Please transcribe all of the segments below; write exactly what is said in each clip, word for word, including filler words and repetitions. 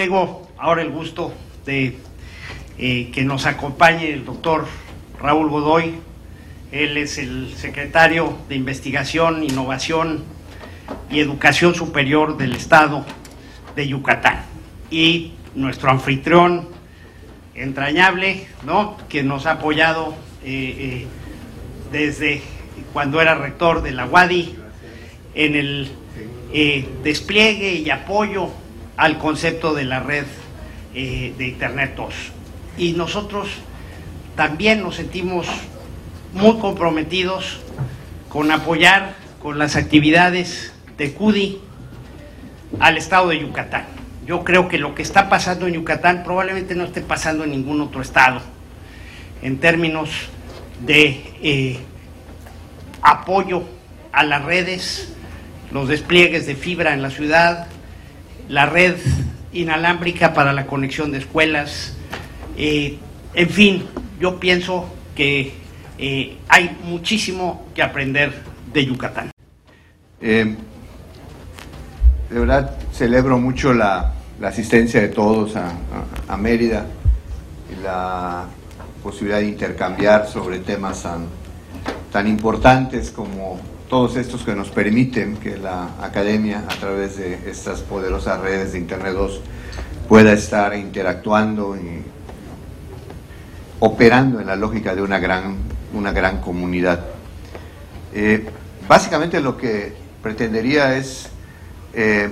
tengo ahora el gusto de eh, que nos acompañe el doctor Raúl Godoy. Él es el secretario de Investigación, Innovación y Educación Superior del Estado de Yucatán, y nuestro anfitrión entrañable, ¿no?, que nos ha apoyado eh, eh, desde cuando era rector de la U A D I en el eh, despliegue y apoyo al concepto de la red eh, de Internet dos. Y nosotros también nos sentimos muy comprometidos con apoyar con las actividades de C U D I al estado de Yucatán. Yo creo que lo que está pasando en Yucatán probablemente no esté pasando en ningún otro estado en términos de eh, apoyo a las redes, los despliegues de fibra en la ciudad, la red inalámbrica para la conexión de escuelas, eh, en fin, yo pienso que eh, hay muchísimo que aprender de Yucatán. Eh, de verdad celebro mucho la, la asistencia de todos a, a, a Mérida y la posibilidad de intercambiar sobre temas tan, tan importantes como todos estos que nos permiten que la academia, a través de estas poderosas redes de Internet dos, pueda estar interactuando y operando en la lógica de una gran, una gran comunidad. Eh, básicamente lo que pretendería es eh,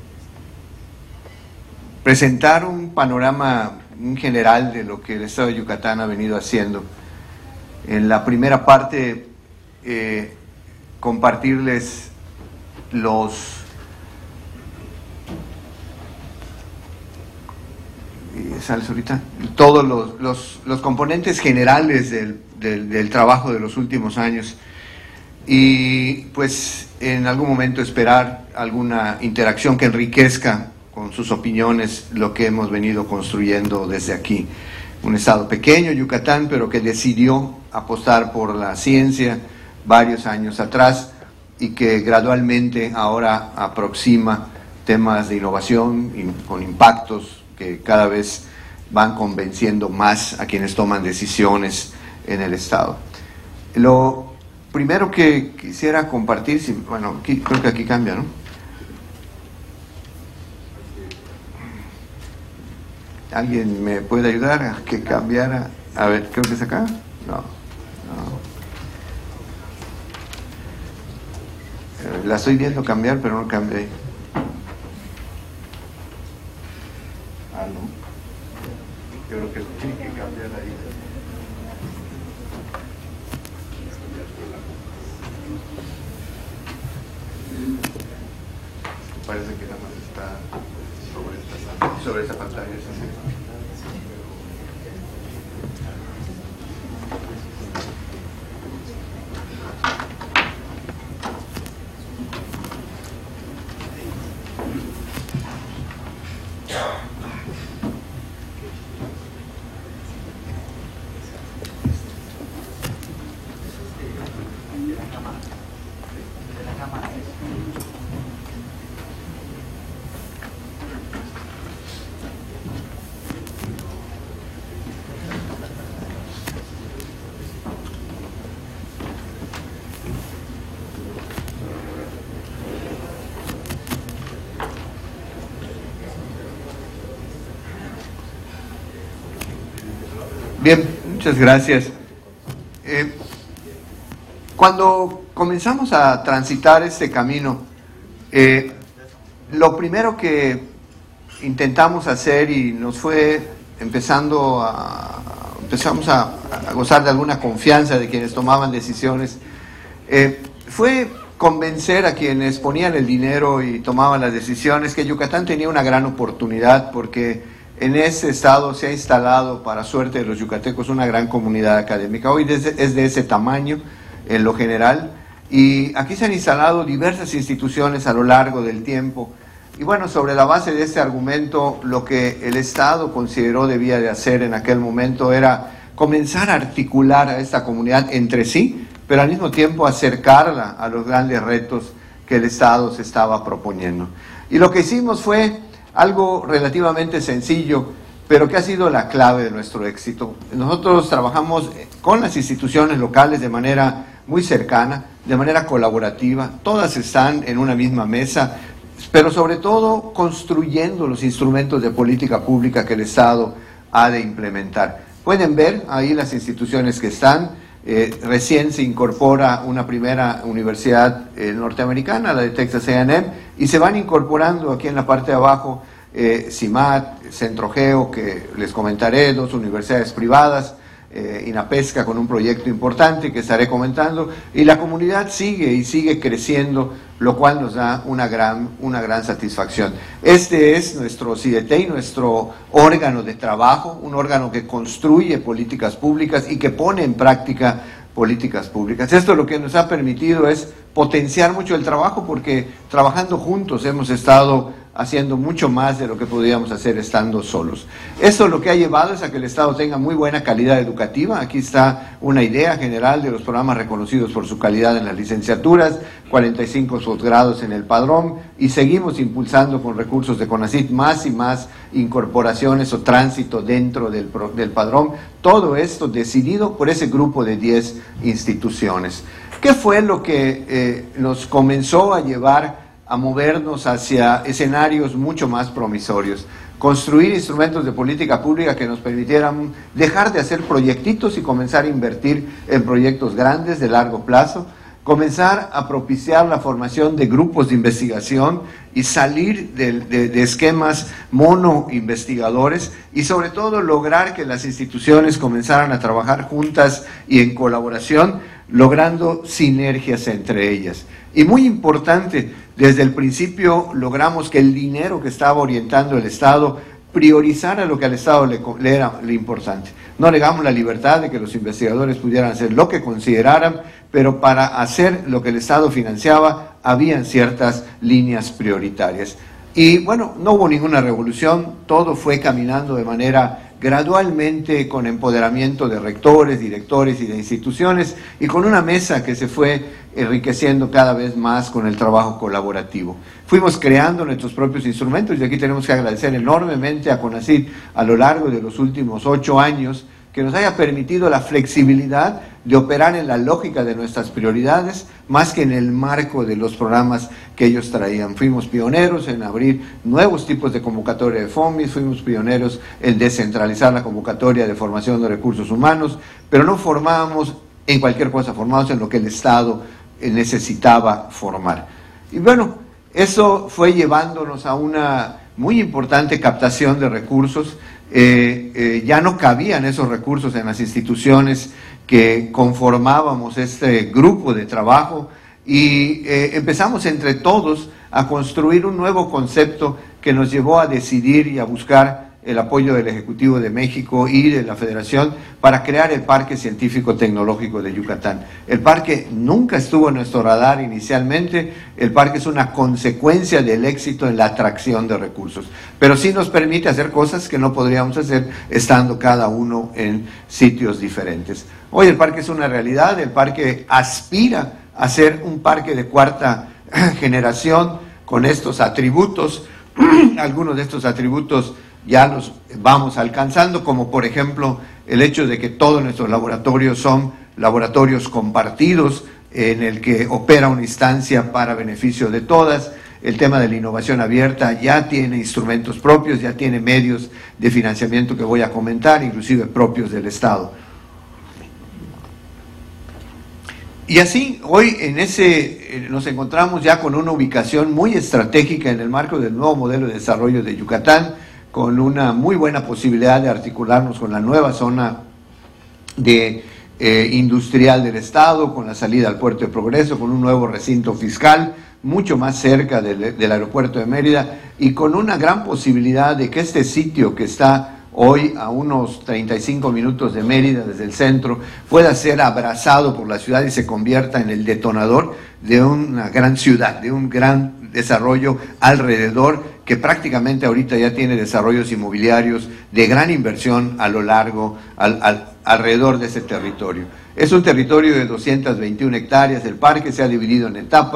presentar un panorama en general de lo que el estado de Yucatán ha venido haciendo. En la primera parte, eh, compartirles los ¿sales ahorita? todos los, los, los componentes generales del, del, del trabajo de los últimos años, y pues en algún momento esperar alguna interacción que enriquezca con sus opiniones lo que hemos venido construyendo desde aquí. Un estado pequeño, Yucatán, pero que decidió apostar por la ciencia varios años atrás y que gradualmente ahora aproxima temas de innovación y con impactos que cada vez van convenciendo más a quienes toman decisiones en el estado. Lo primero que quisiera compartir, bueno, aquí, creo que aquí cambia, ¿no? ¿Alguien me puede ayudar a que cambiara? A ver, creo que es acá. No, no. La estoy viendo cambiar, pero no cambia ahí. Ah, no. Creo que tiene que cambiar ahí. Parece que nada más está sobre esta, sobre esta pantalla. Bien, muchas gracias. Eh, cuando comenzamos a transitar este camino, eh, lo primero que intentamos hacer, y nos fue empezando a, empezamos a, a gozar de alguna confianza de quienes tomaban decisiones, eh, fue convencer a quienes ponían el dinero y tomaban las decisiones que Yucatán tenía una gran oportunidad, porque en ese estado se ha instalado, para suerte de los yucatecos, una gran comunidad académica. Hoy es de ese tamaño en lo general, y aquí se han instalado diversas instituciones a lo largo del tiempo. Y bueno, sobre la base de este argumento, lo que el Estado consideró debía de hacer en aquel momento era comenzar a articular a esta comunidad entre sí, pero al mismo tiempo acercarla a los grandes retos que el Estado se estaba proponiendo. Y lo que hicimos fue algo relativamente sencillo, pero que ha sido la clave de nuestro éxito. Nosotros trabajamos con las instituciones locales de manera muy cercana, de manera colaborativa, todas están en una misma mesa, pero sobre todo construyendo los instrumentos de política pública que el Estado ha de implementar. Pueden ver ahí las instituciones que están, eh, recién se incorpora una primera universidad eh, norteamericana, la de Texas A and M, y se van incorporando aquí en la parte de abajo eh, CIMAT, Centrogeo, que les comentaré, dos universidades privadas, Eh, INAPESCA con un proyecto importante que estaré comentando, y la comunidad sigue y sigue creciendo, lo cual nos da una gran, una gran satisfacción. Este es nuestro C I D T, nuestro órgano de trabajo, un órgano que construye políticas públicas y que pone en práctica políticas públicas. Esto lo que nos ha permitido es potenciar mucho el trabajo, porque trabajando juntos hemos estado haciendo mucho más de lo que podíamos hacer estando solos. Esto lo que ha llevado es a que el Estado tenga muy buena calidad educativa. Aquí está una idea general de los programas reconocidos por su calidad en las licenciaturas, cuarenta y cinco posgrados en el padrón, y seguimos impulsando con recursos de CONACYT más y más incorporaciones o tránsito dentro del, del padrón. Todo esto decidido por ese grupo de diez instituciones. ¿Qué fue lo que eh, nos comenzó a llevar a movernos hacia escenarios mucho más promisorios? Construir instrumentos de política pública que nos permitieran dejar de hacer proyectitos y comenzar a invertir en proyectos grandes de largo plazo, comenzar a propiciar la formación de grupos de investigación y salir de, de, de esquemas mono investigadores, y sobre todo lograr que las instituciones comenzaran a trabajar juntas y en colaboración, logrando sinergias entre ellas. Y muy importante, desde el principio logramos que el dinero que estaba orientando el Estado priorizara lo que al Estado le, le era lo importante. No negamos la libertad de que los investigadores pudieran hacer lo que consideraran, pero para hacer lo que el Estado financiaba, habían ciertas líneas prioritarias. Y bueno, no hubo ninguna revolución, todo fue caminando de manera gradualmente, con empoderamiento de rectores, directores y de instituciones, y con una mesa que se fue enriqueciendo cada vez más con el trabajo colaborativo. Fuimos creando nuestros propios instrumentos, y aquí tenemos que agradecer enormemente a CONACYT a lo largo de los últimos ocho años, que nos haya permitido la flexibilidad de operar en la lógica de nuestras prioridades, más que en el marco de los programas que ellos traían. Fuimos pioneros en abrir nuevos tipos de convocatoria de FOMIS, fuimos pioneros en descentralizar la convocatoria de formación de recursos humanos, pero no formábamos en cualquier cosa, formábamos en lo que el Estado necesitaba formar. Y bueno, eso fue llevándonos a una muy importante captación de recursos. Eh, eh, ya no cabían esos recursos en las instituciones que conformábamos este grupo de trabajo, y eh, empezamos entre todos a construir un nuevo concepto que nos llevó a decidir y a buscar el apoyo del Ejecutivo de México y de la Federación para crear el Parque Científico Tecnológico de Yucatán. El parque nunca estuvo en nuestro radar inicialmente, el parque es una consecuencia del éxito en la atracción de recursos, pero sí nos permite hacer cosas que no podríamos hacer estando cada uno en sitios diferentes. Hoy el parque es una realidad, el parque aspira a ser un parque de cuarta generación con estos atributos. Algunos de estos atributos ya los vamos alcanzando, como por ejemplo el hecho de que todos nuestros laboratorios son laboratorios compartidos, en el que opera una instancia para beneficio de todas. El tema de la innovación abierta ya tiene instrumentos propios, ya tiene medios de financiamiento que voy a comentar, inclusive propios del Estado. Y así, hoy en ese, nos encontramos ya con una ubicación muy estratégica en el marco del nuevo modelo de desarrollo de Yucatán, con una muy buena posibilidad de articularnos con la nueva zona de, eh, industrial del Estado, con la salida al Puerto de Progreso, con un nuevo recinto fiscal, mucho más cerca del, del aeropuerto de Mérida, y con una gran posibilidad de que este sitio que está hoy a unos treinta y cinco minutos de Mérida desde el centro, pueda ser abrazado por la ciudad y se convierta en el detonador de una gran ciudad, de un gran desarrollo alrededor, que prácticamente ahorita ya tiene desarrollos inmobiliarios de gran inversión a lo largo, al, al, alrededor de ese territorio. Es un territorio de doscientas veintiuna hectáreas, el parque se ha dividido en etapas,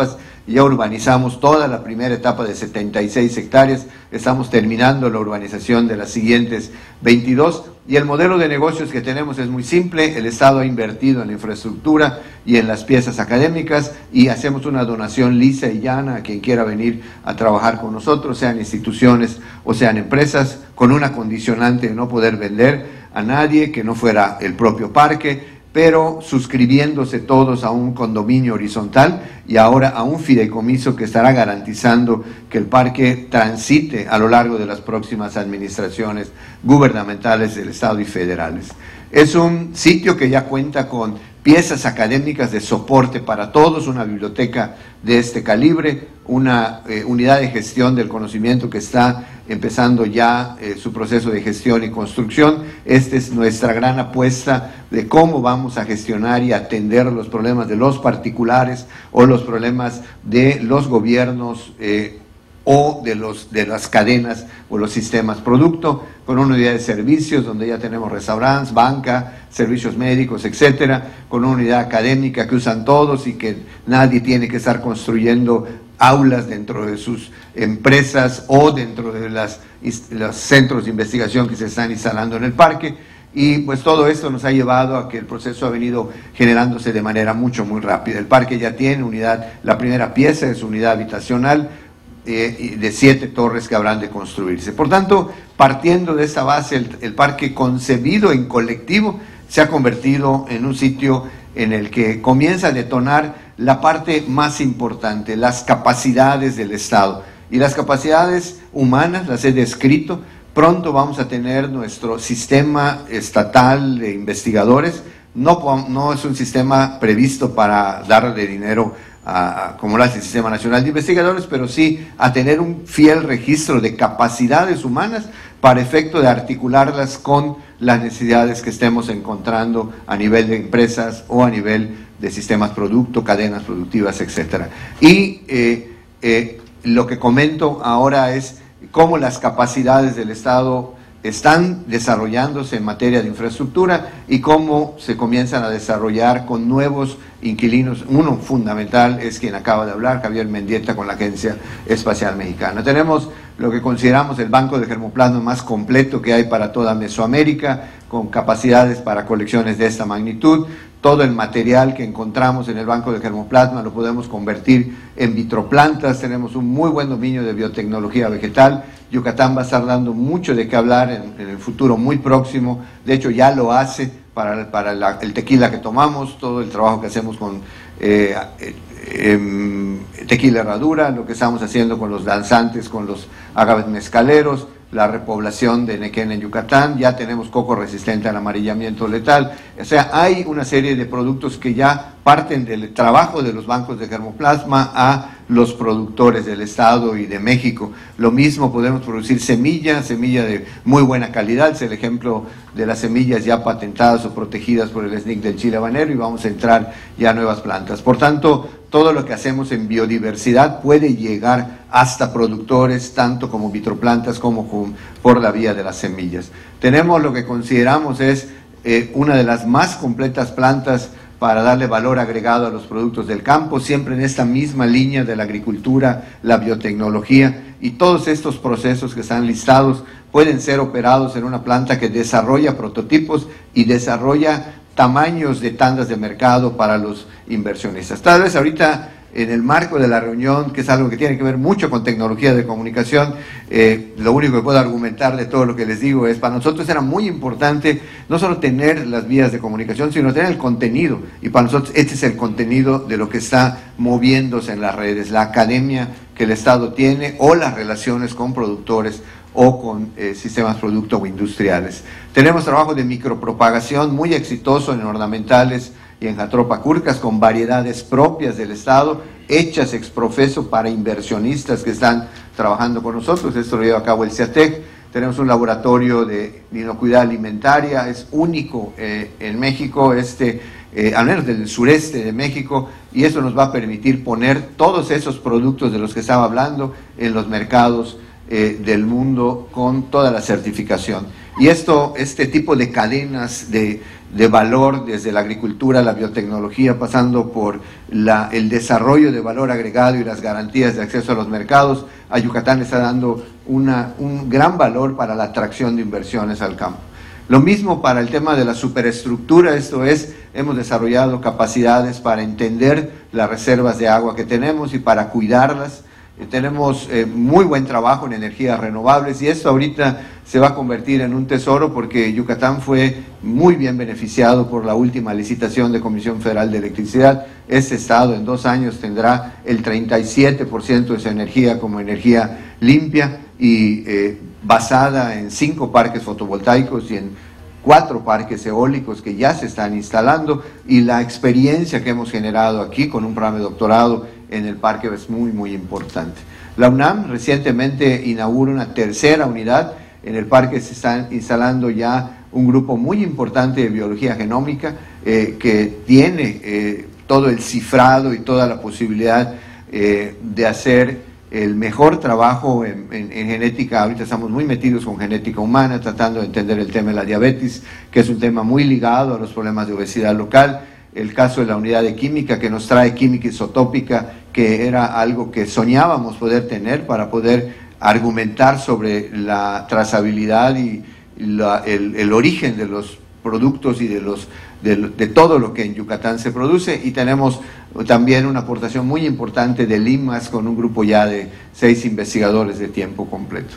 ya urbanizamos toda la primera etapa de setenta y seis hectáreas, estamos terminando la urbanización de las siguientes veintidós, y el modelo de negocios que tenemos es muy simple. El Estado ha invertido en la infraestructura y en las piezas académicas, y hacemos una donación lisa y llana a quien quiera venir a trabajar con nosotros, sean instituciones o sean empresas, con una condicionante de no poder vender a nadie que no fuera el propio parque, pero suscribiéndose todos a un condominio horizontal y ahora a un fideicomiso que estará garantizando que el parque transite a lo largo de las próximas administraciones gubernamentales del Estado y federales. Es un sitio que ya cuenta con piezas académicas de soporte para todos, una biblioteca de este calibre, una eh, unidad de gestión del conocimiento que está empezando ya eh, su proceso de gestión y construcción. Esta es nuestra gran apuesta de cómo vamos a gestionar y atender los problemas de los particulares o los problemas de los gobiernos eh, o de, los, de las cadenas o los sistemas producto, con una unidad de servicios donde ya tenemos restaurantes, banca, servicios médicos, etcétera, con una unidad académica que usan todos y que nadie tiene que estar construyendo aulas dentro de sus empresas o dentro de las, los centros de investigación que se están instalando en el parque. Y pues todo esto nos ha llevado a que el proceso ha venido generándose de manera mucho, muy rápida. El parque ya tiene unidad, la primera pieza es unidad habitacional, Eh, de siete torres que habrán de construirse. Por tanto, partiendo de esta base, el, el parque concebido en colectivo se ha convertido en un sitio en el que comienza a detonar la parte más importante, las capacidades del Estado. Y las capacidades humanas las he descrito. Pronto vamos a tener nuestro sistema estatal de investigadores. No, no es un sistema previsto para darle dinero A, como lo hace el Sistema Nacional de Investigadores, pero sí a tener un fiel registro de capacidades humanas para efecto de articularlas con las necesidades que estemos encontrando a nivel de empresas o a nivel de sistemas producto, cadenas productivas, etcétera. Y eh, eh, lo que comento ahora es cómo las capacidades del Estado están desarrollándose en materia de infraestructura y cómo se comienzan a desarrollar con nuevos inquilinos. Uno fundamental es quien acaba de hablar, Javier Mendieta, con la Agencia Espacial Mexicana. Tenemos lo que consideramos el banco de germoplasma más completo que hay para toda Mesoamérica, con capacidades para colecciones de esta magnitud. Todo el material que encontramos en el banco de germoplasma lo podemos convertir en vitroplantas. Tenemos un muy buen dominio de biotecnología vegetal. Yucatán va a estar dando mucho de qué hablar en, en el futuro muy próximo. De hecho, ya lo hace para, para la, el tequila que tomamos, todo el trabajo que hacemos con eh, eh, eh, tequila herradura, lo que estamos haciendo con los danzantes, con los agaves mezcaleros, la repoblación de Nequén en Yucatán. Ya tenemos coco resistente al amarillamiento letal. O sea, hay una serie de productos que ya parten del trabajo de los bancos de germoplasma a los productores del Estado y de México. Lo mismo podemos producir semillas, semilla de muy buena calidad. Es el ejemplo de las semillas ya patentadas o protegidas por el S N I C del chile habanero, y vamos a entrar ya a nuevas plantas. Por tanto, todo lo que hacemos en biodiversidad puede llegar hasta productores, tanto como vitroplantas como con, por la vía de las semillas. Tenemos lo que consideramos es eh, una de las más completas plantas para darle valor agregado a los productos del campo, siempre en esta misma línea de la agricultura, la biotecnología, y todos estos procesos que están listados pueden ser operados en una planta que desarrolla prototipos y desarrolla tamaños de tandas de mercado para los inversionistas. Tal vez ahorita, en el marco de la reunión, que es algo que tiene que ver mucho con tecnología de comunicación, eh, lo único que puedo argumentar de todo lo que les digo es, para nosotros era muy importante no solo tener las vías de comunicación, sino tener el contenido, y para nosotros este es el contenido de lo que está moviéndose en las redes, la academia que el Estado tiene o las relaciones con productores o con eh, sistemas producto o industriales. Tenemos trabajo de micropropagación muy exitoso en ornamentales y en jatropacurcas, con variedades propias del Estado, hechas ex profeso para inversionistas que están trabajando con nosotros. Esto lo lleva a cabo el CIATEC. Tenemos un laboratorio de inocuidad alimentaria, es único eh, en México, este, eh, al menos del sureste de México, y eso nos va a permitir poner todos esos productos de los que estaba hablando en los mercados eh, del mundo con toda la certificación. Y esto, este tipo de cadenas de, de valor, desde la agricultura, la biotecnología, pasando por la, el desarrollo de valor agregado y las garantías de acceso a los mercados, a Yucatán le está dando una, un gran valor para la atracción de inversiones al campo. Lo mismo para el tema de la superestructura, esto es, hemos desarrollado capacidades para entender las reservas de agua que tenemos y para cuidarlas. Eh, tenemos eh, muy buen trabajo en energías renovables y esto ahorita se va a convertir en un tesoro porque Yucatán fue muy bien beneficiado por la última licitación de Comisión Federal de Electricidad. Este estado en dos años tendrá el treinta y siete por ciento de su energía como energía limpia y eh, basada en cinco parques fotovoltaicos y en cuatro parques eólicos que ya se están instalando, y la experiencia que hemos generado aquí con un programa de doctorado en el parque es muy, muy importante. La UNAM recientemente inaugura una tercera unidad. En el parque se está instalando ya un grupo muy importante de biología genómica eh, que tiene eh, todo el cifrado y toda la posibilidad eh, de hacer el mejor trabajo en, en, en genética. Ahorita estamos muy metidos con genética humana, tratando de entender el tema de la diabetes, que es un tema muy ligado a los problemas de obesidad local. El caso de la unidad de química, que nos trae química isotópica, que era algo que soñábamos poder tener para poder argumentar sobre la trazabilidad y la, el, el origen de los productos y de, los, de, de todo lo que en Yucatán se produce. Y tenemos también una aportación muy importante de Limas con un grupo ya de seis investigadores de tiempo completo.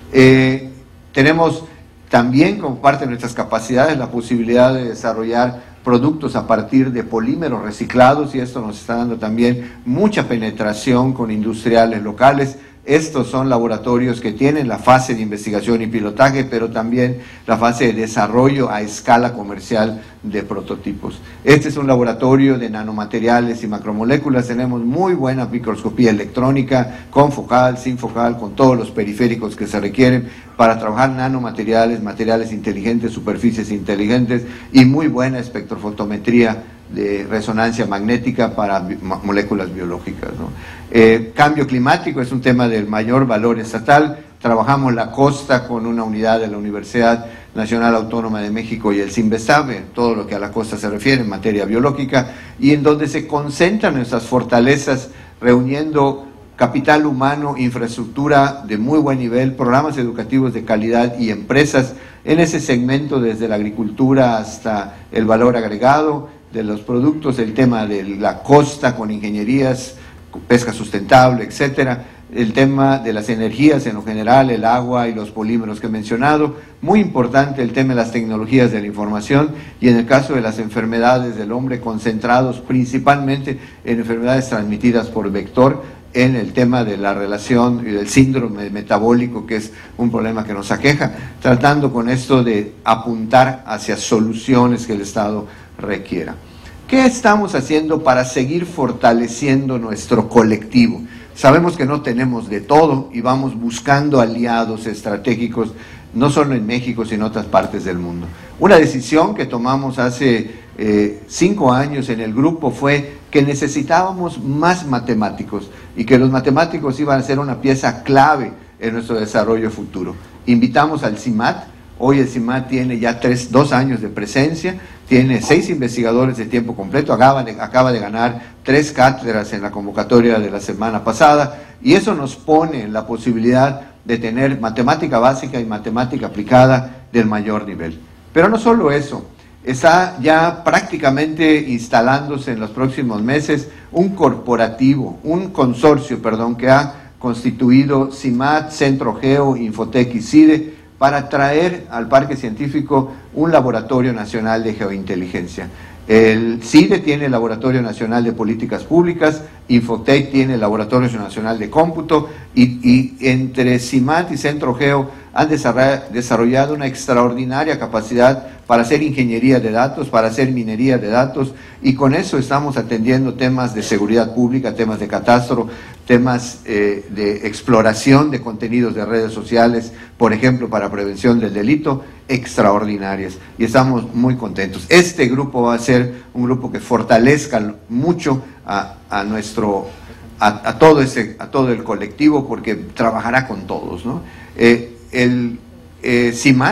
Eh, tenemos también como parte de nuestras capacidades la posibilidad de desarrollar productos a partir de polímeros reciclados, y esto nos está dando también mucha penetración con industriales locales. Estos son laboratorios que tienen la fase de investigación y pilotaje, pero también la fase de desarrollo a escala comercial de prototipos. Este es un laboratorio de nanomateriales y macromoléculas. Tenemos muy buena microscopía electrónica, con focal, sin focal, con todos los periféricos que se requieren para trabajar nanomateriales, materiales inteligentes, superficies inteligentes, y muy buena espectrofotometría de resonancia magnética para bi moléculas biológicas, ¿no? Eh, cambio climático es un tema del mayor valor estatal. Trabajamos la costa con una unidad de la Universidad Nacional Autónoma de México y el CINVESTAB, en todo lo que a la costa se refiere en materia biológica, y en donde se concentran nuestras fortalezas, reuniendo capital humano, infraestructura de muy buen nivel, programas educativos de calidad y empresas en ese segmento, desde la agricultura hasta el valor agregado de los productos, el tema de la costa con ingenierías, pesca sustentable, etcétera, el tema de las energías en lo general, el agua y los polímeros que he mencionado, muy importante el tema de las tecnologías de la información, y en el caso de las enfermedades del hombre, concentrados principalmente en enfermedades transmitidas por vector, en el tema de la relación y del síndrome metabólico, que es un problema que nos aqueja, tratando con esto de apuntar hacia soluciones que el Estado requiera. ¿Qué estamos haciendo para seguir fortaleciendo nuestro colectivo? Sabemos que no tenemos de todo y vamos buscando aliados estratégicos, no solo en México, sino en otras partes del mundo. Una decisión que tomamos hace eh, cinco años en el grupo fue que necesitábamos más matemáticos y que los matemáticos iban a ser una pieza clave en nuestro desarrollo futuro. Invitamos al CIMAT. Hoy el CIMAT tiene ya tres, dos años de presencia, tiene seis investigadores de tiempo completo, acaba de, acaba de ganar tres cátedras en la convocatoria de la semana pasada, y eso nos pone en la posibilidad de tener matemática básica y matemática aplicada del mayor nivel. Pero no solo eso, está ya prácticamente instalándose en los próximos meses un corporativo, un consorcio, perdón, que ha constituido CIMAT, Centro Geo, Infotec y CIDE, para traer al Parque Científico un laboratorio nacional de geointeligencia. El CIDE tiene el Laboratorio Nacional de Políticas Públicas, Infotec tiene el Laboratorio Nacional de Cómputo, y, y entre CIMAT y Centro Geo han desarrollado una extraordinaria capacidad para hacer ingeniería de datos, para hacer minería de datos, y con eso estamos atendiendo temas de seguridad pública, temas de catastro, temas eh, de exploración de contenidos de redes sociales, por ejemplo, para prevención del delito, extraordinarias, y estamos muy contentos. Este grupo va a ser un grupo que fortalezca mucho a, a nuestro, a, a, todo ese, a todo el colectivo, porque trabajará con todos, ¿no? Eh, el eh, CIMAT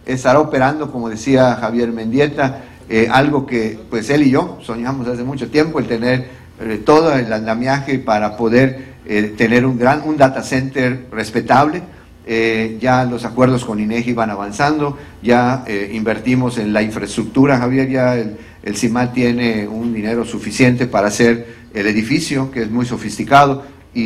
estará operando, como decía Javier Mendieta, eh, algo que pues él y yo soñamos hace mucho tiempo, el tener eh, todo el andamiaje para poder eh, tener un gran un data center respetable. Eh, ya los acuerdos con INEGI van avanzando, ya eh, invertimos en la infraestructura, Javier, ya el, el CIMAT tiene un dinero suficiente para hacer el edificio, que es muy sofisticado,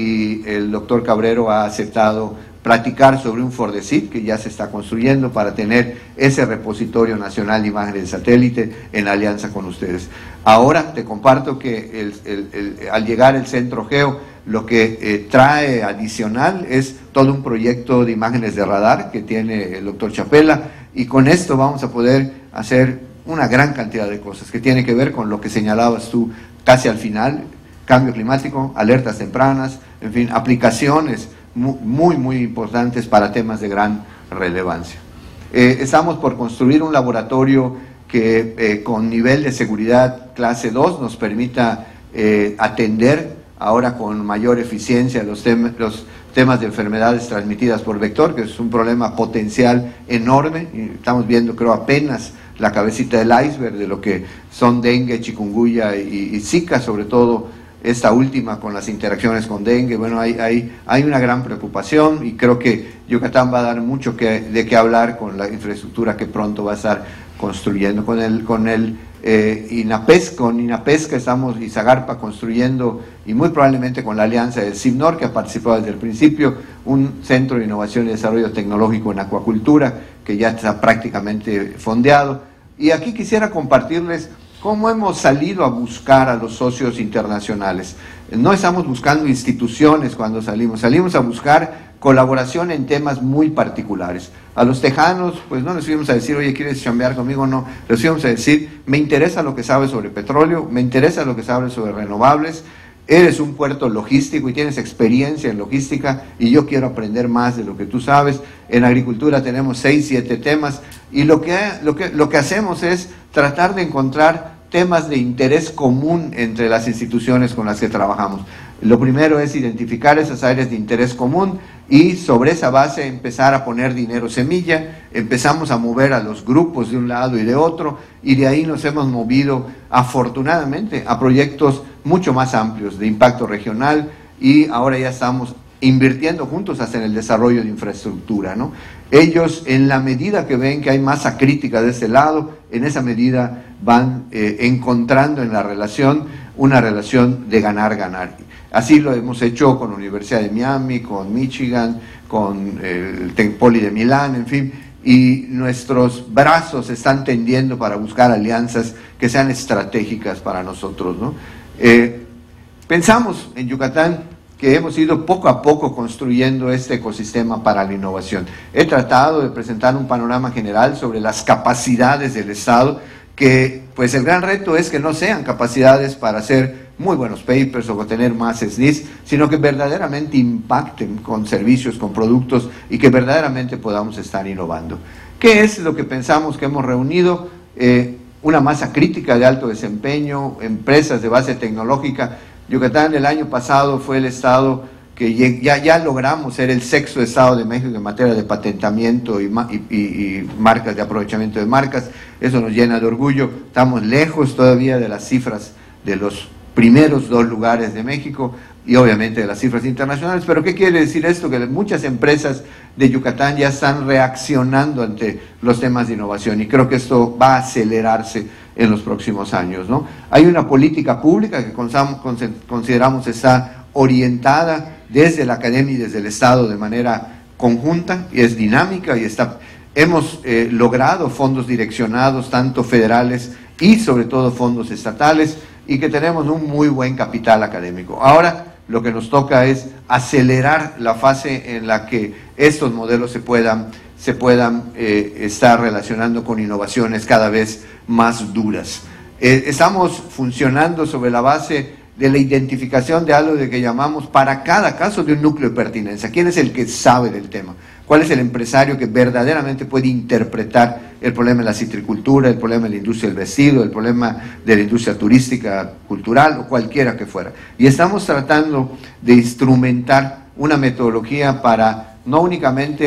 y el doctor Cabrero ha aceptado platicar sobre un FORDECIT que ya se está construyendo para tener ese repositorio nacional de imágenes de satélite en alianza con ustedes. Ahora te comparto que el, el, el, al llegar el Centro Geo, lo que eh, trae adicional es todo un proyecto de imágenes de radar que tiene el doctor Chapela, y con esto vamos a poder hacer una gran cantidad de cosas que tiene que ver con lo que señalabas tú casi al final: cambio climático, alertas tempranas, en fin, aplicaciones muy, muy importantes para temas de gran relevancia. Eh, estamos por construir un laboratorio que eh, con nivel de seguridad clase dos nos permita eh, atender ahora con mayor eficiencia los, tem los temas de enfermedades transmitidas por vector, que es un problema potencial enorme, y estamos viendo, creo, apenas la cabecita del iceberg de lo que son dengue, chikungunya y, y zika, sobre todo esta última con las interacciones con dengue. Bueno, hay, hay, hay una gran preocupación, y creo que Yucatán va a dar mucho que, de qué hablar con la infraestructura que pronto va a estar construyendo. Con el, con el eh, INAPES, con INAPESCA estamos, y Zagarpa, construyendo, y muy probablemente con la alianza del CIBNOR, que ha participado desde el principio, un centro de innovación y desarrollo tecnológico en acuacultura, que ya está prácticamente fondeado. Y aquí quisiera compartirles cómo hemos salido a buscar a los socios internacionales. No estamos buscando instituciones cuando salimos, salimos a buscar colaboración en temas muy particulares. A los tejanos, pues no les fuimos a decir, oye, ¿quieres chambear conmigo? No, les fuimos a decir, me interesa lo que sabes sobre petróleo, me interesa lo que sabes sobre renovables, eres un puerto logístico y tienes experiencia en logística, y yo quiero aprender más de lo que tú sabes. En agricultura tenemos seis, siete temas, y lo que, lo que, lo que hacemos es tratar de encontrar temas de interés común entre las instituciones con las que trabajamos. Lo primero es identificar esas áreas de interés común, y sobre esa base empezar a poner dinero semilla. Empezamos a mover a los grupos de un lado y de otro, y de ahí nos hemos movido afortunadamente a proyectos mucho más amplios de impacto regional, y ahora ya estamos invirtiendo juntos hasta en el desarrollo de infraestructura, ¿no? Ellos, en la medida que ven que hay masa crítica de ese lado, en esa medida van eh, encontrando en la relación una relación de ganar-ganar. Así lo hemos hecho con la Universidad de Miami, con Michigan, con eh, el Tempoli de Milán, en fin, y nuestros brazos están tendiendo para buscar alianzas que sean estratégicas para nosotros, ¿no? Eh, pensamos en Yucatán que hemos ido poco a poco construyendo este ecosistema para la innovación. He tratado de presentar un panorama general sobre las capacidades del Estado, que pues el gran reto es que no sean capacidades para hacer muy buenos papers o tener más S N I S, sino que verdaderamente impacten con servicios, con productos, y que verdaderamente podamos estar innovando. ¿Qué es lo que pensamos que hemos reunido? Eh, una masa crítica de alto desempeño, empresas de base tecnológica. Yucatán el año pasado fue el estado que ya, ya logramos ser el sexto estado de México en materia de patentamiento y, y, y marcas, de aprovechamiento de marcas. Eso nos llena de orgullo. Estamos lejos todavía de las cifras de los primeros dos lugares de México, y obviamente de las cifras internacionales. Pero ¿qué quiere decir esto? Que muchas empresas de Yucatán ya están reaccionando ante los temas de innovación, y creo que esto va a acelerarse en los próximos años, ¿no? Hay una política pública que consideramos está orientada desde la academia y desde el Estado de manera conjunta, y es dinámica, y está, hemos eh, logrado fondos direccionados, tanto federales y sobre todo fondos estatales, y que tenemos un muy buen capital académico. Ahora lo que nos toca es acelerar la fase en la que estos modelos se puedan, se puedan eh, estar relacionando con innovaciones cada vez más duras. Eh, estamos funcionando sobre la base de la identificación de algo de que llamamos, para cada caso, de un núcleo de pertinencia. ¿Quién es el que sabe del tema? ¿Cuál es el empresario que verdaderamente puede interpretar el problema de la citricultura, el problema de la industria del vestido, el problema de la industria turística, cultural, o cualquiera que fuera? Y estamos tratando de instrumentar una metodología para no únicamente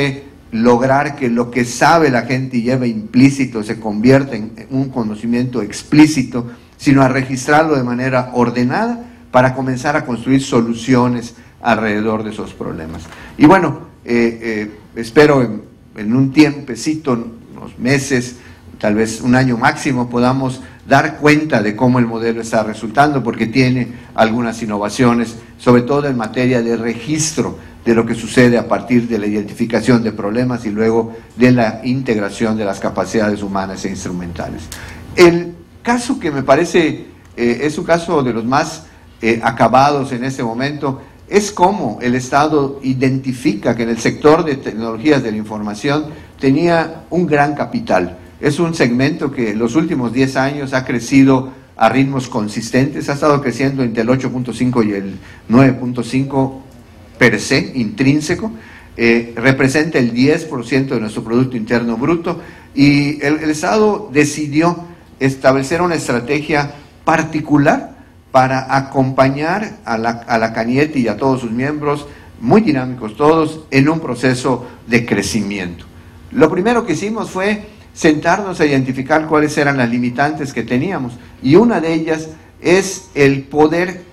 lograr que lo que sabe la gente lleva implícito se convierta en un conocimiento explícito, sino a registrarlo de manera ordenada para comenzar a construir soluciones alrededor de esos problemas. Y bueno, eh, eh, espero en, en un tiempecito, unos meses, tal vez un año máximo, podamos dar cuenta de cómo el modelo está resultando, porque tiene algunas innovaciones, sobre todo en materia de registro de lo que sucede a partir de la identificación de problemas y luego de la integración de las capacidades humanas e instrumentales. El caso que me parece eh, es un caso de los más eh, acabados en este momento es cómo el Estado identifica que en el sector de tecnologías de la información tenía un gran capital. Es un segmento que en los últimos diez años ha crecido a ritmos consistentes, ha estado creciendo entre el ocho punto cinco y el nueve punto cinco per se, intrínseco, eh, representa el diez por ciento de nuestro Producto Interno Bruto, y el, el Estado decidió establecer una estrategia particular para acompañar a la, a la CANIETI y a todos sus miembros, muy dinámicos todos, en un proceso de crecimiento. Lo primero que hicimos fue sentarnos a identificar cuáles eran las limitantes que teníamos, y una de ellas es el poder,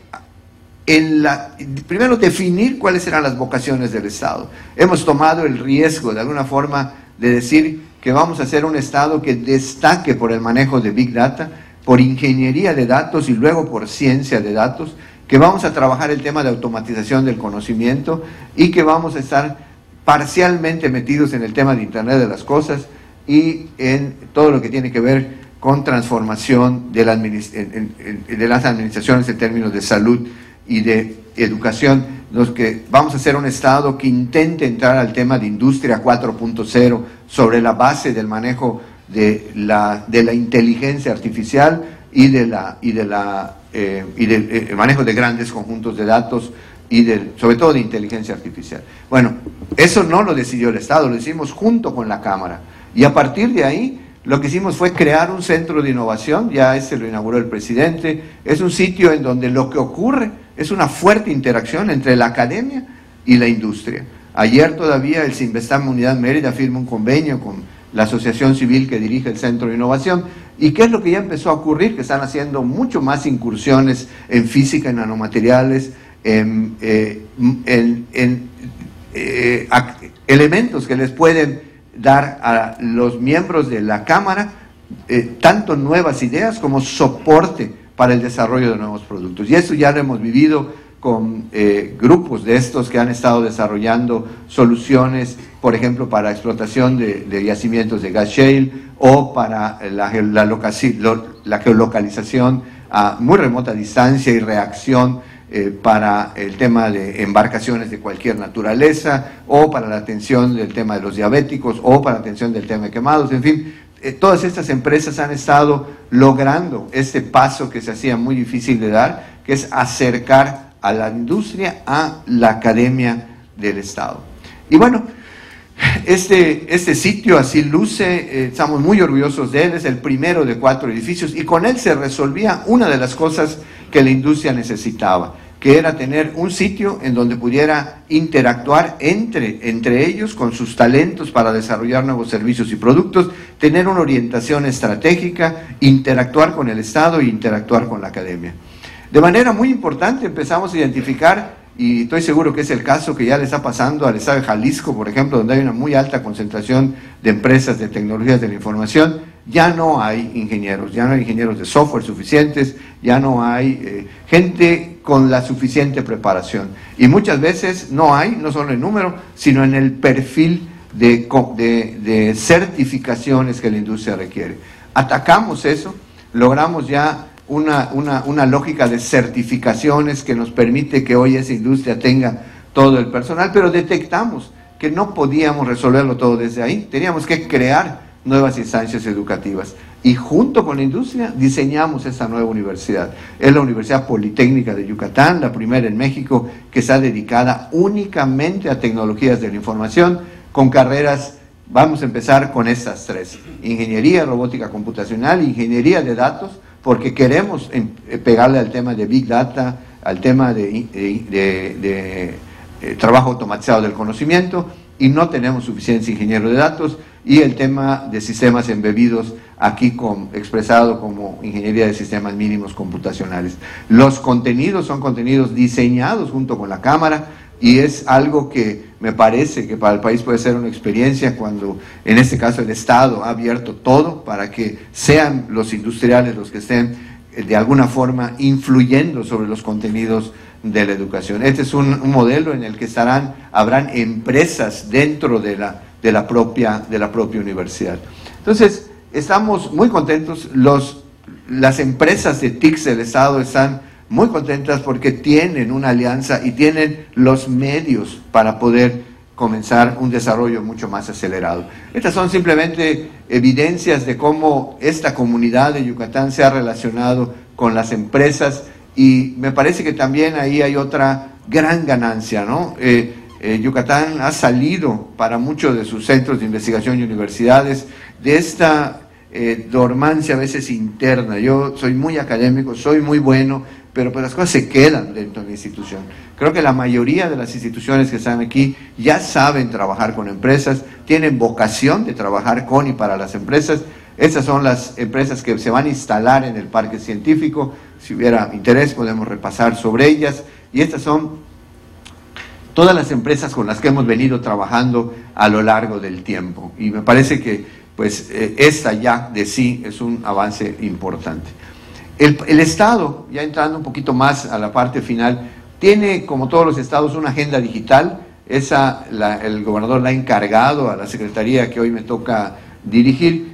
en la, primero definir cuáles eran las vocaciones del Estado. Hemos tomado el riesgo de alguna forma de decir que vamos a hacer un Estado que destaque por el manejo de Big Data, por ingeniería de datos y luego por ciencia de datos, que vamos a trabajar el tema de automatización del conocimiento y que vamos a estar parcialmente metidos en el tema de Internet de las Cosas y en todo lo que tiene que ver con transformación de, la administ en, en, de las administraciones en términos de salud y de educación. Los que vamos a hacer un Estado que intente entrar al tema de industria cuatro punto cero sobre la base del manejo de la, de la inteligencia artificial y de la y de la eh, y del eh, manejo de grandes conjuntos de datos y de, sobre todo de inteligencia artificial. Bueno, eso no lo decidió el Estado, lo hicimos junto con la Cámara, y a partir de ahí lo que hicimos fue crear un centro de innovación. Ya este lo inauguró el presidente. Es un sitio en donde lo que ocurre es una fuerte interacción entre la academia y la industria. Ayer todavía el Sinvestam Unidad Mérida firma un convenio con la asociación civil que dirige el Centro de Innovación. ¿Y qué es lo que ya empezó a ocurrir? Que están haciendo mucho más incursiones en física, en nanomateriales, en, eh, en, en eh, elementos que les pueden dar a los miembros de la Cámara eh, tanto nuevas ideas como soporte para el desarrollo de nuevos productos. Y esto ya lo hemos vivido con eh, grupos de estos que han estado desarrollando soluciones, por ejemplo, para explotación de, de yacimientos de gas shale o para la, la, la geolocalización a muy remota distancia y reacción eh, para el tema de embarcaciones de cualquier naturaleza, o para la atención del tema de los diabéticos, o para la atención del tema de quemados. En fin, eh, todas estas empresas han estado logrando este paso que se hacía muy difícil de dar, que es acercar a la industria a la academia del Estado. Y bueno, este, este sitio así luce, eh, estamos muy orgullosos de él, es el primero de cuatro edificios, y con él se resolvía una de las cosas que la industria necesitaba, que era tener un sitio en donde pudiera interactuar entre, entre ellos con sus talentos para desarrollar nuevos servicios y productos, tener una orientación estratégica, interactuar con el Estado e interactuar con la academia. De manera muy importante empezamos a identificar, y estoy seguro que es el caso que ya le está pasando al estado de Jalisco, por ejemplo, donde hay una muy alta concentración de empresas de tecnologías de la información, ya no hay ingenieros, ya no hay ingenieros de software suficientes, ya no hay eh, gente con la suficiente preparación. Y muchas veces no hay, no solo en número, sino en el perfil de, de, de certificaciones que la industria requiere. Atacamos eso, logramos ya Una, una, una lógica de certificaciones que nos permite que hoy esa industria tenga todo el personal, pero detectamos que no podíamos resolverlo todo desde ahí, teníamos que crear nuevas instancias educativas, y junto con la industria diseñamos esta nueva universidad. Es la Universidad Politécnica de Yucatán, la primera en México que está dedicada únicamente a tecnologías de la información, con carreras, vamos a empezar con estas tres: ingeniería robótica computacional, ingeniería de datos, porque queremos pegarle al tema de Big Data, al tema de, de, de, de, de trabajo automatizado del conocimiento, y no tenemos suficientes ingenieros de datos, y el tema de sistemas embebidos, aquí con, expresado como ingeniería de sistemas mínimos computacionales. Los contenidos son contenidos diseñados junto con la Cámara, y es algo que me parece que para el país puede ser una experiencia cuando, en este caso, el Estado ha abierto todo para que sean los industriales los que estén de alguna forma influyendo sobre los contenidos de la educación. Este es un, un modelo en el que estarán, habrán empresas dentro de la, de la propia, de la propia universidad. Entonces, estamos muy contentos. Los, las empresas de T I C del Estado están muy contentas porque tienen una alianza y tienen los medios para poder comenzar un desarrollo mucho más acelerado. Estas son simplemente evidencias de cómo esta comunidad de Yucatán se ha relacionado con las empresas, y me parece que también ahí hay otra gran ganancia, ¿no? Eh, eh, Yucatán ha salido para muchos de sus centros de investigación y universidades de esta eh, dormancia a veces interna. Yo soy muy académico, soy muy bueno, pero pues las cosas se quedan dentro de la institución. Creo que la mayoría de las instituciones que están aquí ya saben trabajar con empresas, tienen vocación de trabajar con y para las empresas. Estas son las empresas que se van a instalar en el parque científico. Si hubiera interés podemos repasar sobre ellas, y estas son todas las empresas con las que hemos venido trabajando a lo largo del tiempo, y me parece que pues eh, esta ya de sí es un avance importante. El, el Estado, ya entrando un poquito más a la parte final, tiene, como todos los estados, una agenda digital. Esa la, el gobernador la ha encargado a la secretaría que hoy me toca dirigir,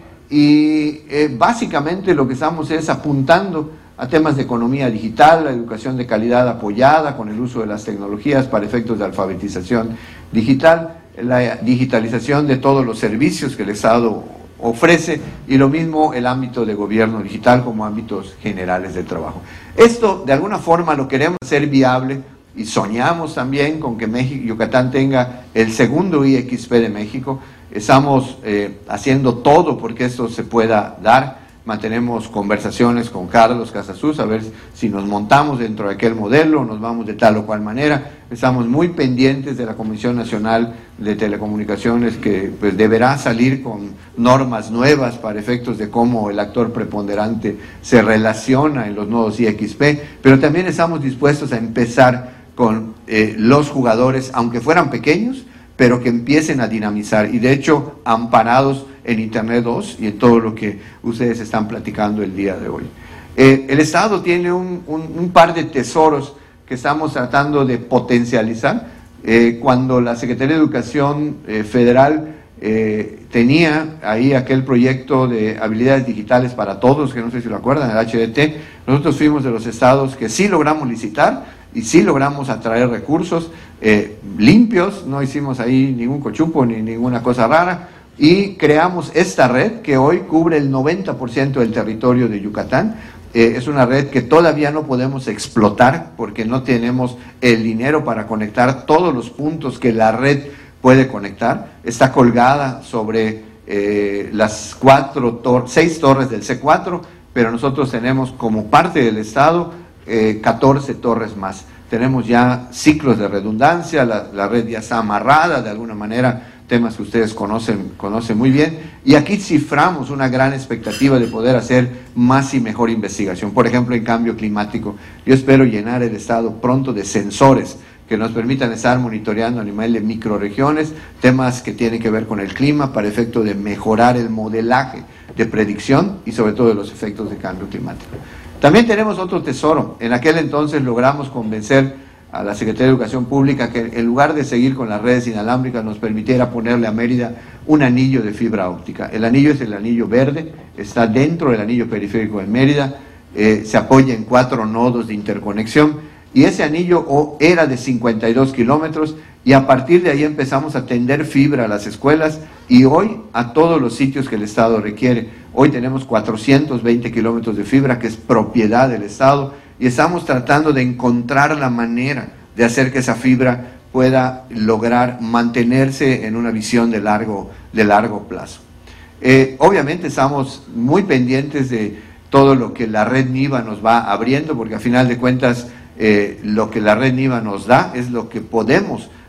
y eh, básicamente lo que estamos es apuntando a temas de economía digital, la educación de calidad apoyada con el uso de las tecnologías para efectos de alfabetización digital, la digitalización de todos los servicios que el Estado ofrece, y lo mismo el ámbito de gobierno digital como ámbitos generales de trabajo. Esto de alguna forma lo queremos hacer viable, y soñamos también con que México, Yucatán tenga el segundo I X P de México. Estamos eh, haciendo todo porque esto se pueda dar. Mantenemos conversaciones con Carlos Casasus a ver si nos montamos dentro de aquel modelo, nos vamos de tal o cual manera. Estamos muy pendientes de la Comisión Nacional de Telecomunicaciones, que pues deberá salir con normas nuevas para efectos de cómo el actor preponderante se relaciona en los nuevos I X P, pero también estamos dispuestos a empezar con eh, los jugadores, aunque fueran pequeños, pero que empiecen a dinamizar, y de hecho amparados en Internet dos y en todo lo que ustedes están platicando el día de hoy. Eh, el Estado tiene un, un, un par de tesoros que estamos tratando de potencializar. Eh, cuando la Secretaría de Educación eh, Federal eh, tenía ahí aquel proyecto de habilidades digitales para todos, que no sé si lo acuerdan, el H D T, nosotros fuimos de los estados que sí logramos licitar y sí logramos atraer recursos eh, limpios, no hicimos ahí ningún cochupo ni ninguna cosa rara, y creamos esta red que hoy cubre el noventa por ciento del territorio de Yucatán. Eh, es una red que todavía no podemos explotar porque no tenemos el dinero para conectar todos los puntos que la red puede conectar. Está colgada sobre eh, las cuatro tor- seis torres del C cuatro, pero nosotros tenemos como parte del Estado eh, catorce torres más. Tenemos ya ciclos de redundancia, la, la red ya está amarrada de alguna manera, temas que ustedes conocen, conocen muy bien, y aquí ciframos una gran expectativa de poder hacer más y mejor investigación. Por ejemplo, en cambio climático, yo espero llenar el Estado pronto de sensores que nos permitan estar monitoreando a nivel de microregiones, temas que tienen que ver con el clima para efecto de mejorar el modelaje de predicción y sobre todo de los efectos de cambio climático. También tenemos otro tesoro. En aquel entonces logramos convencer a la Secretaría de Educación Pública que en lugar de seguir con las redes inalámbricas nos permitiera ponerle a Mérida un anillo de fibra óptica. El anillo es el anillo verde, está dentro del anillo periférico de Mérida, eh, se apoya en cuatro nodos de interconexión, y ese anillo oh, era de cincuenta y dos kilómetros, y a partir de ahí empezamos a tender fibra a las escuelas y hoy a todos los sitios que el Estado requiere. Hoy tenemos cuatrocientos veinte kilómetros de fibra que es propiedad del Estado, y estamos tratando de encontrar la manera de hacer que esa fibra pueda lograr mantenerse en una visión de largo, de largo plazo. Eh, obviamente estamos muy pendientes de todo lo que la red NIVA nos va abriendo, porque a final de cuentas eh, lo que la red NIVA nos da es lo que podemos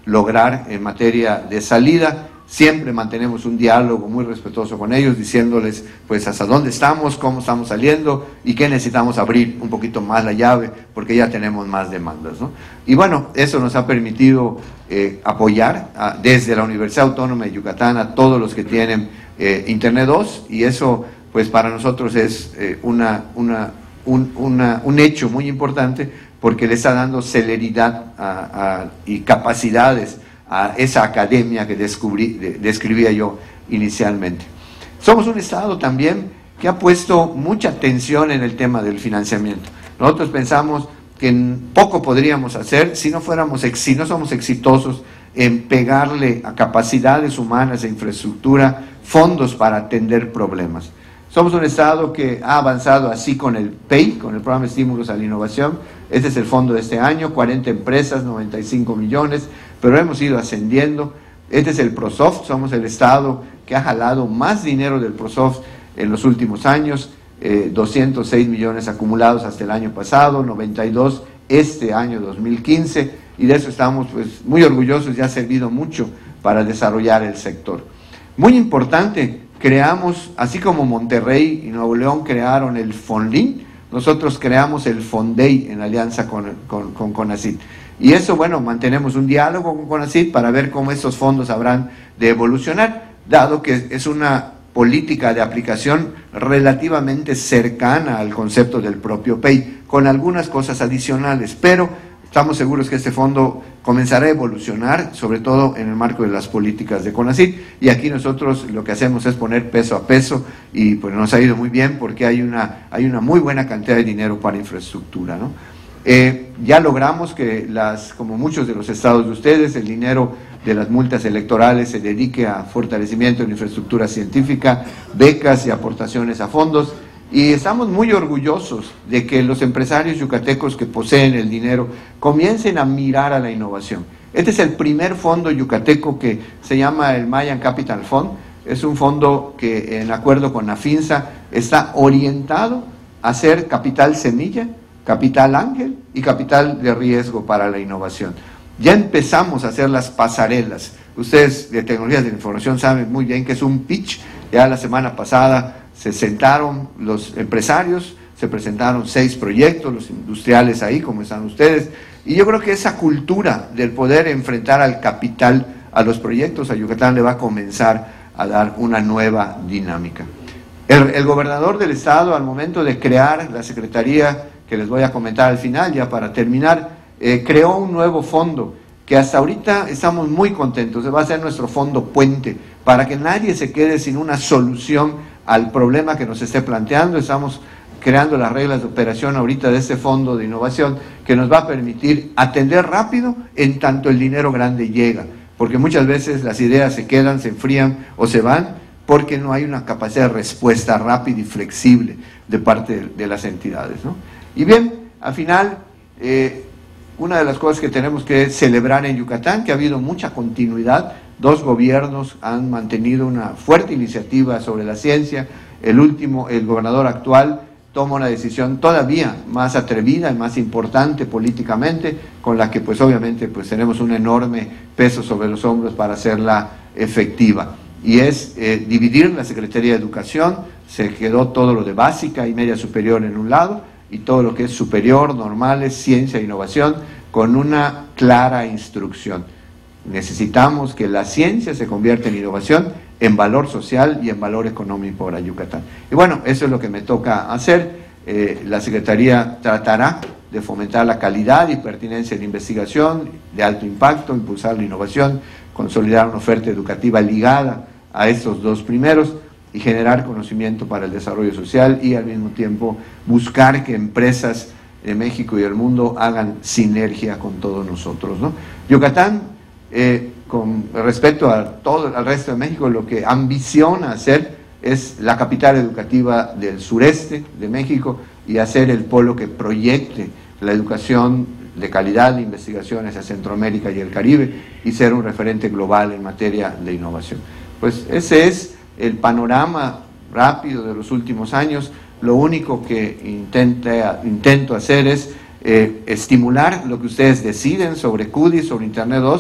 lograr en materia de salida. Siempre mantenemos un diálogo muy respetuoso con ellos, diciéndoles pues hasta dónde estamos, cómo estamos saliendo y qué necesitamos abrir un poquito más la llave, porque ya tenemos más demandas, ¿no? Y bueno, eso nos ha permitido eh, apoyar a, desde la Universidad Autónoma de Yucatán a todos los que tienen eh, Internet dos, y eso pues para nosotros es eh, una, una, un, una, un hecho muy importante, porque le está dando celeridad a, a, y capacidades a esa academia que descubrí, de, describía yo inicialmente. Somos un Estado también que ha puesto mucha atención en el tema del financiamiento. Nosotros pensamos que poco podríamos hacer si no, fuéramos, si no somos exitosos en pegarle a capacidades humanas e infraestructura fondos para atender problemas. Somos un Estado que ha avanzado así con el P E I, con el Programa de Estímulos a la Innovación. Este es el fondo de este año, cuarenta empresas, noventa y cinco millones, pero hemos ido ascendiendo. Este es el PROSOFT, somos el Estado que ha jalado más dinero del PROSOFT en los últimos años, eh, doscientos seis millones acumulados hasta el año pasado, noventa y dos este año dos mil quince, y de eso estamos pues muy orgullosos y ha servido mucho para desarrollar el sector. Muy importante, creamos, así como Monterrey y Nuevo León crearon el FONLIN, nosotros creamos el FONDEI en alianza con, con, con CONACYT. Y eso, bueno, mantenemos un diálogo con CONACYT para ver cómo estos fondos habrán de evolucionar, dado que es una política de aplicación relativamente cercana al concepto del propio P E I, con algunas cosas adicionales, pero estamos seguros que este fondo comenzará a evolucionar, sobre todo en el marco de las políticas de CONACYT, y aquí nosotros lo que hacemos es poner peso a peso, y pues nos ha ido muy bien porque hay una, hay una muy buena cantidad de dinero para infraestructura, ¿no? Eh, ya logramos que, las, como muchos de los estados de ustedes, el dinero de las multas electorales se dedique a fortalecimiento de la infraestructura científica, becas y aportaciones a fondos, y estamos muy orgullosos de que los empresarios yucatecos que poseen el dinero comiencen a mirar a la innovación. Este es el primer fondo yucateco que se llama el Mayan Capital Fund. Es un fondo que, en acuerdo con AFINSA, está orientado a ser capital semilla, capital ángel y capital de riesgo para la innovación. Ya empezamos a hacer las pasarelas. Ustedes de tecnologías de la información saben muy bien que es un pitch. Ya la semana pasada se sentaron los empresarios, se presentaron seis proyectos, los industriales ahí, como están ustedes, y yo creo que esa cultura del poder enfrentar al capital, a los proyectos, a Yucatán le va a comenzar a dar una nueva dinámica. El, el gobernador del estado, al momento de crear la secretaría, que les voy a comentar al final, ya para terminar, eh, creó un nuevo fondo, que hasta ahorita estamos muy contentos, va a ser nuestro fondo puente, para que nadie se quede sin una solución al problema que nos esté planteando. Estamos creando las reglas de operación ahorita de este fondo de innovación que nos va a permitir atender rápido en tanto el dinero grande llega, porque muchas veces las ideas se quedan, se enfrían o se van porque no hay una capacidad de respuesta rápida y flexible de parte de, de las entidades, ¿no? Y bien, al final, eh, una de las cosas que tenemos que celebrar en Yucatán, que ha habido mucha continuidad. Dos gobiernos han mantenido una fuerte iniciativa sobre la ciencia. El último, el gobernador actual, toma una decisión todavía más atrevida y más importante políticamente, con la que pues obviamente pues tenemos un enorme peso sobre los hombros para hacerla efectiva. Y es eh, dividir la Secretaría de Educación. Se quedó todo lo de básica y media superior en un lado, y todo lo que es superior, normales, ciencia e innovación, con una clara instrucción. Necesitamos que la ciencia se convierta en innovación, en valor social y en valor económico para Yucatán. Y bueno, eso es lo que me toca hacer. Eh, la Secretaría tratará de fomentar la calidad y pertinencia de la investigación de alto impacto, impulsar la innovación, consolidar una oferta educativa ligada a estos dos primeros y generar conocimiento para el desarrollo social, y al mismo tiempo buscar que empresas de México y el mundo hagan sinergia con todos nosotros, ¿no? Yucatán, eh, con respecto a todo al resto de México, lo que ambiciona hacer es la capital educativa del sureste de México y hacer el polo que proyecte la educación de calidad de investigación hacia Centroamérica y el Caribe y ser un referente global en materia de innovación. Pues ese es el panorama rápido de los últimos años. Lo único que intente, intento hacer es eh, estimular lo que ustedes deciden sobre CUDI, sobre Internet dos,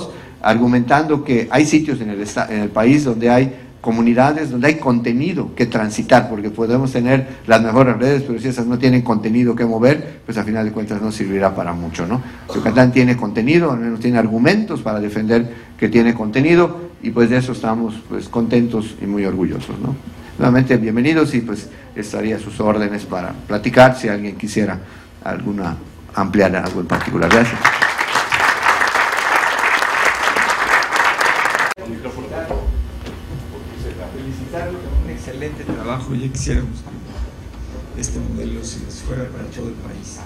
argumentando que hay sitios en el, en el país donde hay comunidades, donde hay contenido que transitar, porque podemos tener las mejores redes, pero si esas no tienen contenido que mover, pues a final de cuentas no servirá para mucho, ¿no? Yucatán tiene contenido, al menos tiene argumentos para defender que tiene contenido, y pues de eso estamos pues contentos y muy orgullosos, ¿no? Nuevamente, bienvenidos, y pues estaría a sus órdenes para platicar si alguien quisiera alguna ampliar algo en particular. Gracias. Felicitarlo con un excelente trabajo. Ya quisiéramos que este modelo se fuera para todo el país.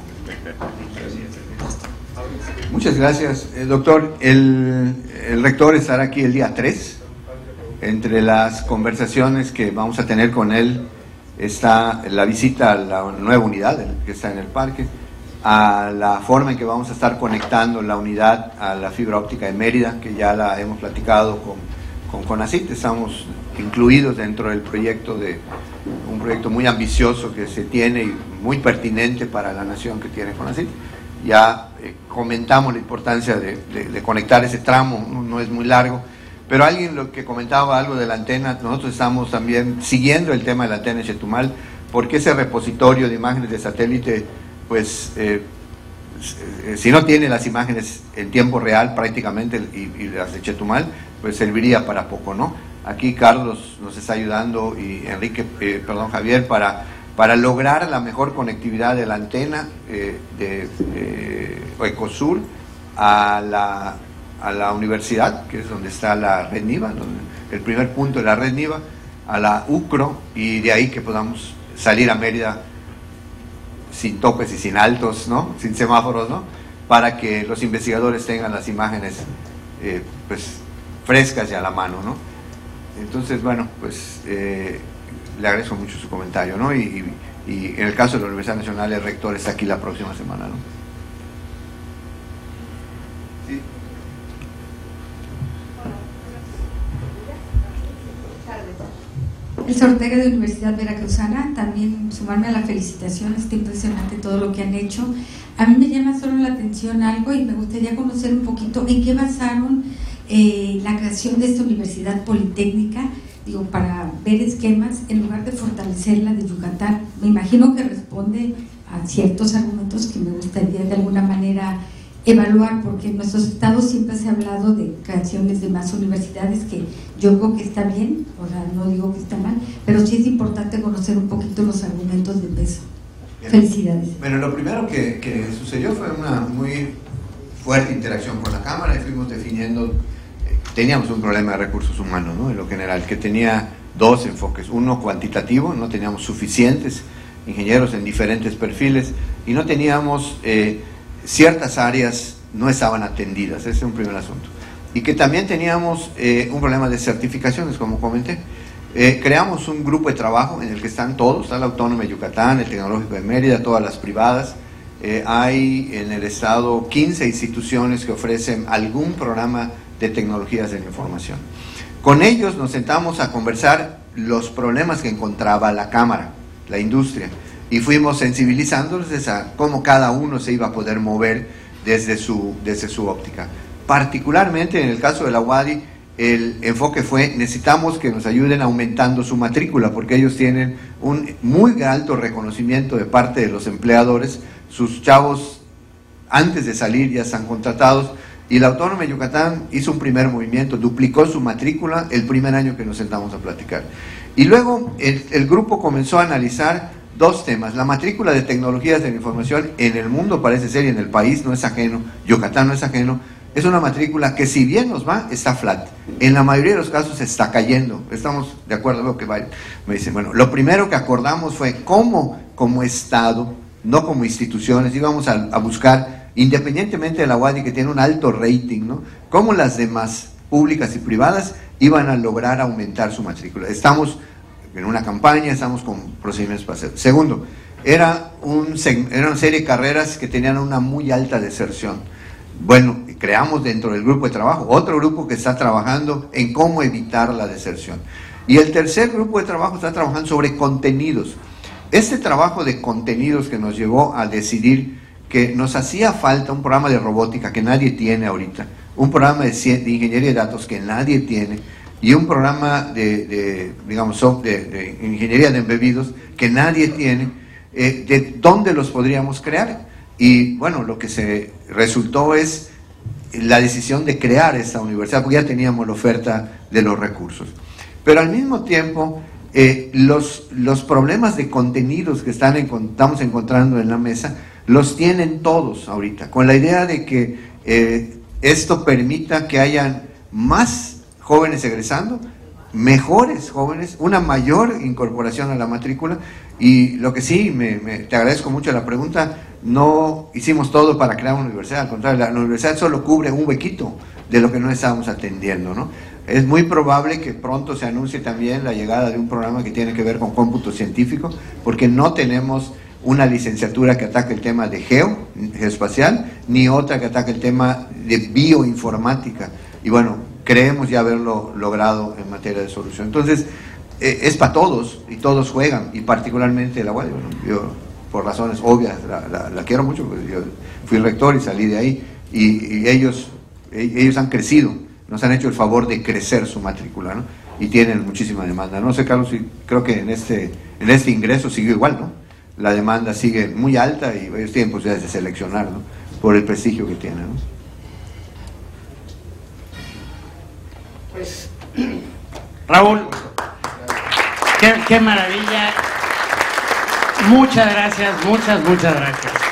Muchas gracias, eh, doctor. El, el rector estará aquí el día tres. Entre las conversaciones que vamos a tener con él está la visita a la nueva unidad que está en el parque, a la forma en que vamos a estar conectando la unidad a la fibra óptica de Mérida, que ya la hemos platicado con, con CONACYT. Estamos incluidos dentro del proyecto, de un proyecto muy ambicioso que se tiene y muy pertinente para la nación que tiene CONACYT. Ya eh, comentamos la importancia de, de, de conectar ese tramo, no, no es muy largo, pero alguien lo que comentaba algo de la antena, nosotros estamos también siguiendo el tema de la antena en Chetumal, porque ese repositorio de imágenes de satélite, pues eh, si no tiene las imágenes en tiempo real prácticamente, y, y las de Chetumal, pues serviría para poco, ¿no? Aquí Carlos nos está ayudando, y Enrique, eh, perdón, Javier, para, para lograr la mejor conectividad de la antena eh, de eh, Ecosur a la, a la universidad, que es donde está la red NIVA, donde, el primer punto de la red NIVA, a la UCRO, y de ahí que podamos salir a Mérida sin topes y sin altos, ¿no? Sin semáforos, ¿no? Para que los investigadores tengan las imágenes eh, pues frescas y a la mano, ¿no? Entonces, bueno, pues eh, le agradezco mucho su comentario, ¿no? Y, y, y en el caso de la Universidad Nacional, el rector está aquí la próxima semana, ¿no? Sí. Elsa Ortega, de Universidad Veracruzana. También sumarme a la felicitación, está impresionante todo lo que han hecho. A mí me llama solo la atención algo y me gustaría conocer un poquito en qué basaron eh, la creación de esta universidad politécnica, digo, para ver esquemas en lugar de fortalecer la de Yucatán. Me imagino que responde a ciertos argumentos que me gustaría de alguna manera evaluar, porque en nuestros estados siempre se ha hablado de creaciones de más universidades, que yo creo que está bien, o sea, no digo que está mal, pero sí es importante conocer un poquito los argumentos de peso. Bien. Felicidades. Bueno, lo primero que, que sucedió fue una muy fuerte interacción con la Cámara, y fuimos definiendo, eh, teníamos un problema de recursos humanos, ¿no? En lo general, que tenía dos enfoques: uno cuantitativo, no teníamos suficientes ingenieros en diferentes perfiles, y no teníamos eh, ciertas áreas no estaban atendidas. Ese es un primer asunto. Y que también teníamos eh, un problema de certificaciones, como comenté. Eh, creamos un grupo de trabajo en el que están todos, está la Autónoma de Yucatán, el Tecnológico de Mérida, todas las privadas. Eh, hay en el estado quince instituciones que ofrecen algún programa de tecnologías de la información. Con ellos nos sentamos a conversar los problemas que encontraba la Cámara, la industria, y fuimos sensibilizándoles a cómo cada uno se iba a poder mover desde su, desde su óptica. Particularmente en el caso de la U A D I, el enfoque fue: necesitamos que nos ayuden aumentando su matrícula, porque ellos tienen un muy alto reconocimiento de parte de los empleadores. Sus chavos antes de salir ya están contratados, y la Autónoma de Yucatán hizo un primer movimiento, duplicó su matrícula el primer año que nos sentamos a platicar. Y luego el, el grupo comenzó a analizar dos temas: la matrícula de tecnologías de la información en el mundo, parece ser, y en el país no es ajeno, Yucatán no es ajeno. Es una matrícula que, si bien nos va, está flat. En la mayoría de los casos está cayendo. Estamos de acuerdo, lo que va. Me dicen, bueno, lo primero que acordamos fue cómo, como Estado, no como instituciones, íbamos a, a buscar, independientemente de la U A D I, que tiene un alto rating, ¿no?, cómo las demás, públicas y privadas, iban a lograr aumentar su matrícula. Estamos en una campaña, estamos con procedimientos para hacer. Segundo, era, un, era una serie de carreras que tenían una muy alta deserción. Bueno, creamos dentro del grupo de trabajo otro grupo que está trabajando en cómo evitar la deserción. Y el tercer grupo de trabajo está trabajando sobre contenidos. Este trabajo de contenidos que nos llevó a decidir que nos hacía falta un programa de robótica que nadie tiene ahorita, un programa de, de ingeniería de datos que nadie tiene, y un programa de, de digamos, de, de ingeniería de embebidos que nadie tiene, eh, de dónde los podríamos crear. Y bueno, lo que se resultó es la decisión de crear esta universidad, porque ya teníamos la oferta de los recursos. Pero al mismo tiempo, eh, los, los problemas de contenidos que están en, estamos encontrando en la mesa, los tienen todos ahorita, con la idea de que eh, esto permita que hayan más jóvenes egresando, mejores jóvenes, una mayor incorporación a la matrícula. Y lo que sí, me, me, te agradezco mucho la pregunta, no hicimos todo para crear una universidad, al contrario, la, la universidad solo cubre un huequito de lo que no estábamos atendiendo, ¿no? Es muy probable que pronto se anuncie también la llegada de un programa que tiene que ver con cómputo científico, porque no tenemos una licenciatura que ataque el tema de geo, geoespacial, ni otra que ataque el tema de bioinformática. Y bueno, creemos ya haberlo logrado en materia de solución. Entonces, eh, es para todos, y todos juegan, y particularmente la U A D. Bueno, yo, por razones obvias, la, la, la quiero mucho, porque yo fui rector y salí de ahí, y, y ellos, ellos han crecido, nos han hecho el favor de crecer su matrícula, ¿no? Y tienen muchísima demanda. No sé, Carlos, creo que en este, en este ingreso siguió igual, ¿no? La demanda sigue muy alta y ellos tienen posibilidades de seleccionar, ¿no? Por el prestigio que tienen, ¿no? Pues, Raúl, qué, qué maravilla. Muchas gracias, muchas, muchas gracias.